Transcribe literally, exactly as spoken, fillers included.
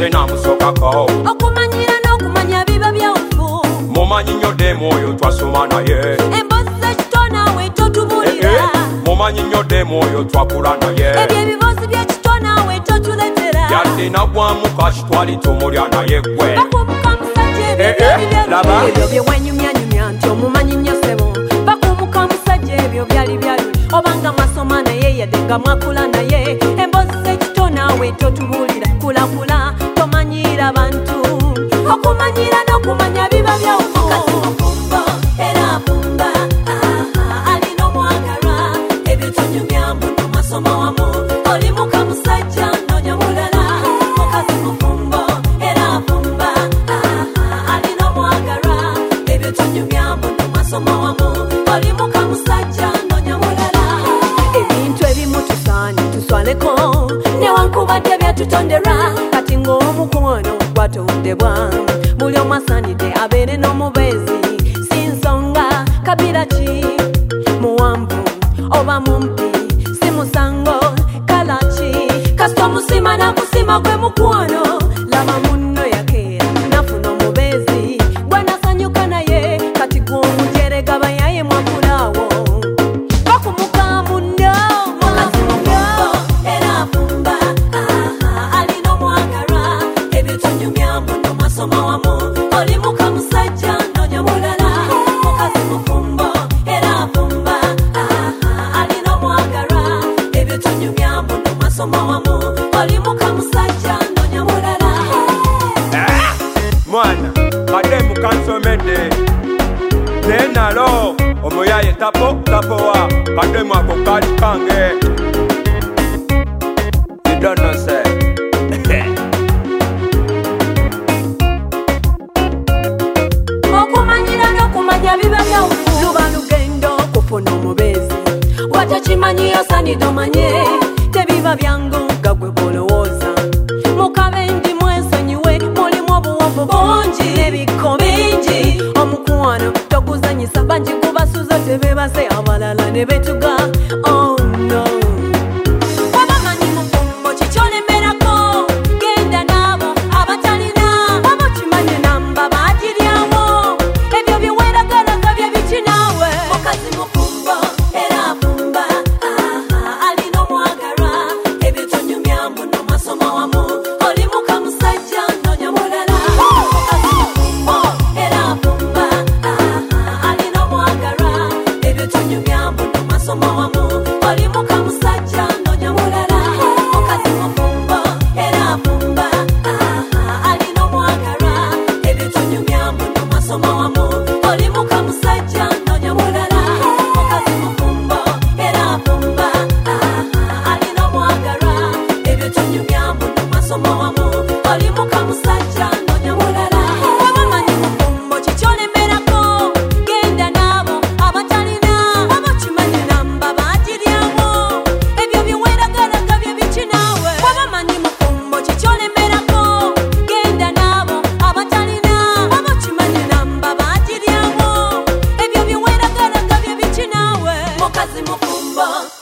senamusokako okumanyira n'okumanya biba byawufu mumanyi nnyo demu oyo twasoma naye emboozi z'ekitona we totubulira mumanyi nnyo demu oyo twakula naye ebyo ebiboozi by'ekitona we totuletera yadde nagwamu kashi twali tumulya naye gwe bakumuka musajja ebyo ebyo bye wenyumyanyumya nti omumanyi nnyo sebo bakumuka musajja ebyo byali byaluli obanga mwasoma naye yadde nga mwakula naye emboozi z'ekitona we totubulira kulakula tomanyira bantu okumanyira n'okumanya biba byawufu mufumbo era afumba alina omwagalwa ebyo tunyumya mbuno mwasoma wamu olimuka musajja nonya mulala mukazi mufumbo era afumba alina omwagalwa ebyo tunyumya mbuno mwasoma wamu olimuka musajja nonya mulala ebintu ebimu tusaanye tuswaleko newankubadde byatutonderwa kati ng'omukwano gwatondebwa buli omu asaanidde abeere n'omubeezi si nsonga kabira ki muwanvu oba mumpi si musango kala ki kasita omusima nakusima gwe mukwano laba munno yakeera nafuna omubeezi gwanasanyuka naye kati gw'omujerega bayaye mwakulaawo bakumuka munno mukazi mufumbo era afumba alina omwagalwa ebyo tunyumya mbuno mwasoma wamu olimuka musajja nonya mulala mukazi mufumbo era afumba alina omwagalwa ebyo tunyumya mbuno mwasoma wamu olimuka musajja nonya mulala mwana kadde mukansomedde nenalo omuyaye tapo tapowa kadde mwako kali kange idonose okumanyira n'okumanya biba byawufu luba lugendo kufuna omubeezi watakimanyi osanidde omanye tebiba byangu nga gwe bwolowooza mukabenji mwesonyiwe mulimu obuwovu bungi n'ebikko bingi omukwano toguzanyisa bangi kubasuza tebebase abalala ne betuga oh no wabamanyi mufumbo kikyolemerako genda naabo abatalina waba kimanye namba bagiryawo ebyo biweragalaga bye biki naawe mukazi mufumbo era afumba alina omwagalwa ebyo tunyumya mbuno mwasoma wamu olimuka musajja nonya mulala mukazi mufumbo era afumba alina omwagalwa ebyo tunyumya mbuno mwasoma wamu olimuka musajja nonya mulala mukazi mufumbo era afumba alina omwagalwa ebyo tunyumya mbuno mwasoma wamu olimuka musajja nonya mulala mukazi mufumbo era afumba alina omwagalwa ebyo tunyumya mbuno mwasoma wamu olimuka musajja nonya mulala wabamanyi mufumbo kikyolemerako genda naabo abatalina waba kimanye namba bagiryawo ebyo biweragalaga bye biki naawe wabamanyi mufumbo kikyolemerako genda naabo abatalina waba kimanye namba bagiryawo ebyo biweragalaga bye biki naawe mukazi mufumbo